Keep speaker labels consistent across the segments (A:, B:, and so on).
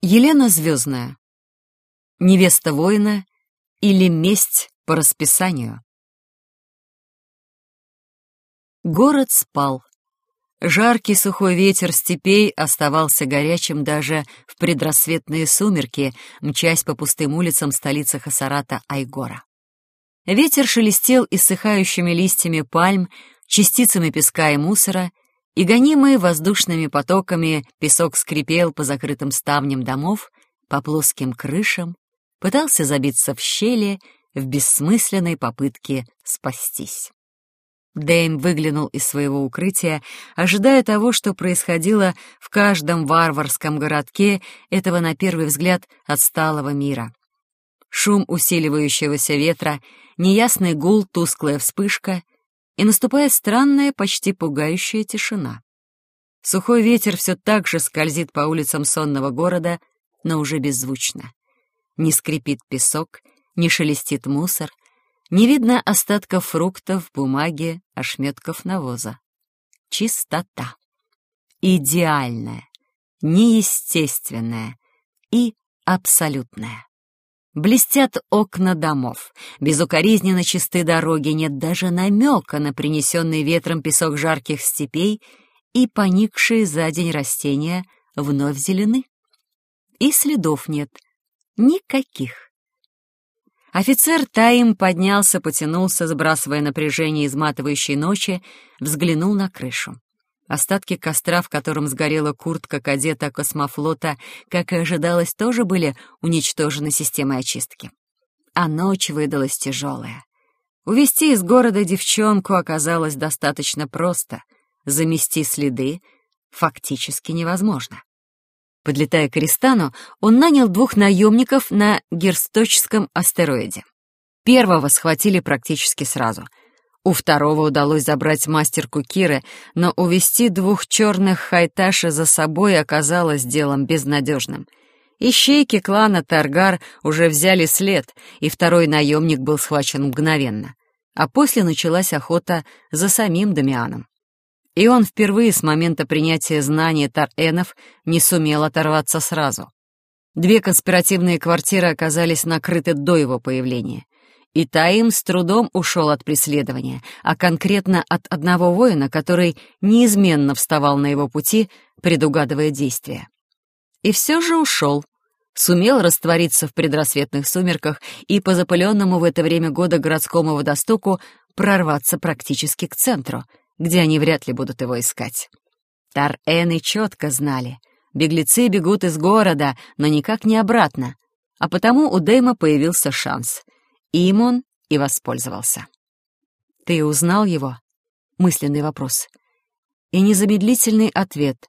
A: Елена Звездная. Невеста воина или месть по расписанию. Город спал. Жаркий сухой ветер степей оставался горячим даже в предрассветные сумерки, мчась по пустым улицам столицы Хасарата Айгора. Ветер шелестел иссыхающими листьями пальм, частицами песка и мусора, и, гонимый воздушными потоками, песок скрипел по закрытым ставням домов, по плоским крышам, пытался забиться в щели в бессмысленной попытке спастись. Дэйм выглянул из своего укрытия, ожидая того, что происходило в каждом варварском городке этого, на первый взгляд, отсталого мира. Шум усиливающегося ветра, неясный гул, тусклая вспышка, и наступает странная, почти пугающая тишина. Сухой ветер все так же скользит по улицам сонного города, но уже беззвучно. Не скрипит песок, не шелестит мусор, не видно остатков фруктов, бумаги, ошметков навоза. Чистота. Идеальная, неестественная и абсолютная. Блестят окна домов, безукоризненно чисты дороги, нет даже намека на принесенный ветром песок жарких степей, и поникшие за день растения вновь зелены. И следов нет, никаких. Офицер Таим поднялся, потянулся, сбрасывая напряжение изматывающей ночи, взглянул на крышу. Остатки костра, в котором сгорела куртка кадета космофлота, как и ожидалось, тоже были уничтожены системой очистки. А ночь выдалась тяжелая. Увезти из города девчонку оказалось достаточно просто. Замести следы фактически невозможно. Подлетая к Аристану, он нанял 2 наемников на Герсточском астероиде. Первого схватили практически сразу. У второго удалось забрать мастерку Киры, но увести 2 черных хайташа за собой оказалось делом безнадежным. Ищейки клана Таргар уже взяли след, и второй наемник был схвачен мгновенно. А после началась охота за самим Дамианом. И он впервые с момента принятия знания Тар-Энов не сумел оторваться сразу. 2 конспиративные квартиры оказались накрыты до его появления. И Таим с трудом ушел от преследования, а конкретно от одного воина, который неизменно вставал на его пути, предугадывая действия. И все же ушел, сумел раствориться в предрассветных сумерках и по запыленному в это время года городскому водостоку прорваться практически к центру, где они вряд ли будут его искать. Тар-Эны четко знали, беглецы бегут из города, но никак не обратно, а потому у Дэйма появился шанс — им он и воспользовался. «Ты узнал его?» — мысленный вопрос. И незамедлительный ответ.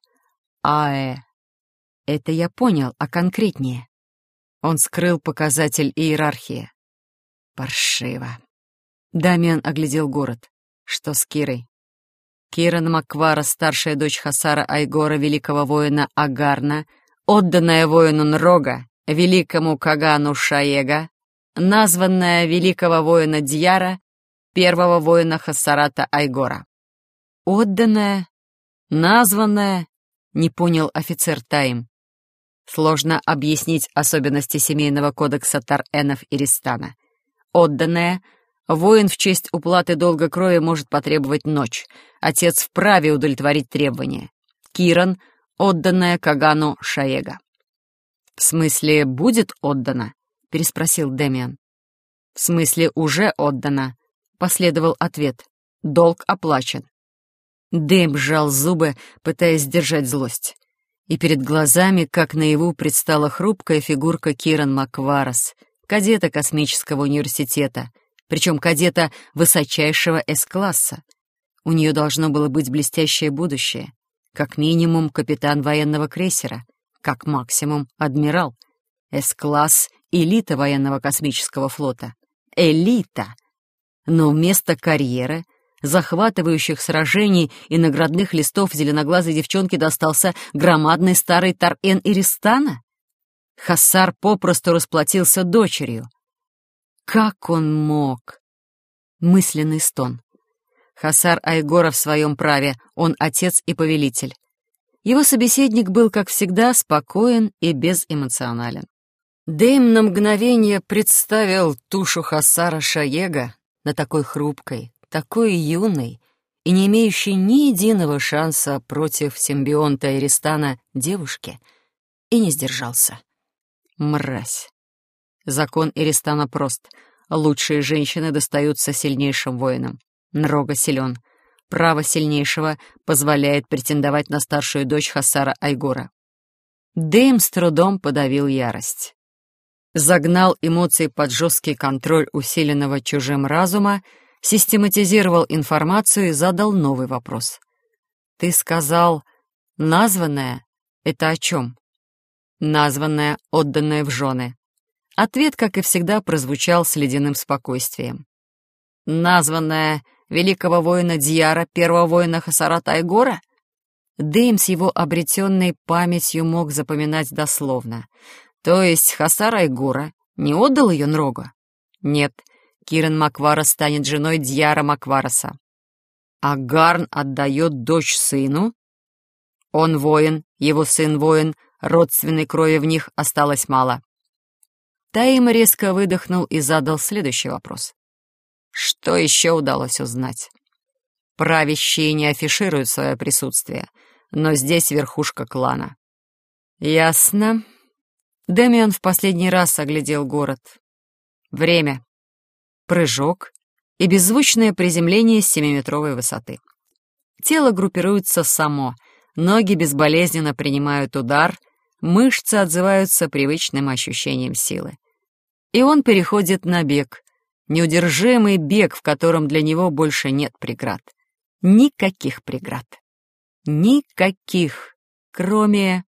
A: Это я понял, а конкретнее?» Он скрыл показатель иерархии. Паршиво. Дамиан оглядел город. Что с Кирой? Киран Маквара, старшая дочь Хасара Айгора, великого воина Агарна, отданная воину Нрога, великому Кагану Шаега, названная великого воина Дьяра, первого воина Хасарата Айгора. «Отданная? Названная?» — не понял офицер Таим. Сложно объяснить особенности семейного кодекса Тар-Энов и Ристана. Отданная — воин в честь уплаты долга крови может потребовать ночь. Отец вправе удовлетворить требования. Киран — отданная Кагану Шаега. «В смысле, будет отдана?» — переспросил Дэмиан. «В смысле, уже отдано», — последовал ответ. «Долг оплачен». Дэйм сжал зубы, пытаясь сдержать злость. И перед глазами, как наяву, предстала хрупкая фигурка Киран Макварас, кадета космического университета, причем кадета высочайшего С-класса. У нее должно было быть блестящее будущее. Как минимум капитан военного крейсера, как максимум адмирал. С-класс — элита военного космического флота. Элита! Но вместо карьеры, захватывающих сражений и наградных листов зеленоглазой девчонке достался громадный старый Тар-Эн Иристана? Хассар попросту расплатился дочерью. Как он мог? Мысленный стон. Хасар Айгора в своем праве, он отец и повелитель. Его собеседник был, как всегда, спокоен и безэмоционален. Дэйм на мгновение представил тушу Хассара Шаега на такой хрупкой, такой юной и не имеющей ни единого шанса против симбионта Эристана девушки, и не сдержался. Мразь. Закон Эристана прост. Лучшие женщины достаются сильнейшим воинам. Нрога силен. Право сильнейшего позволяет претендовать на старшую дочь Хассара Айгора. Дэйм с трудом подавил ярость. Загнал эмоции под жесткий контроль усиленного чужим разума, систематизировал информацию и задал новый вопрос. «Ты сказал, названное — это о чем?» «Названное, отданное в жены». Ответ, как и всегда, прозвучал с ледяным спокойствием. «Названное великого воина Дьяра, первого воина Хассарата Айгора?» Дэйм с его обретенной памятью мог запоминать дословно. То есть Хассар Айгора не отдал ее Нрогу? Нет, Кирен Макварос станет женой Дьяра Маквароса. А Гарн отдает дочь сыну? Он воин, его сын воин, родственной крови в них осталось мало. Таим резко выдохнул и задал следующий вопрос. Что еще удалось узнать? Правящие не афишируют свое присутствие, но здесь верхушка клана. Ясно. Дэмиан в последний раз оглядел город. Время. Прыжок и беззвучное приземление с 7-метровой высоты. Тело группируется само, ноги безболезненно принимают удар, мышцы отзываются привычным ощущением силы. И он переходит на бег, неудержимый бег, в котором для него больше нет преград. Никаких преград. Никаких, кроме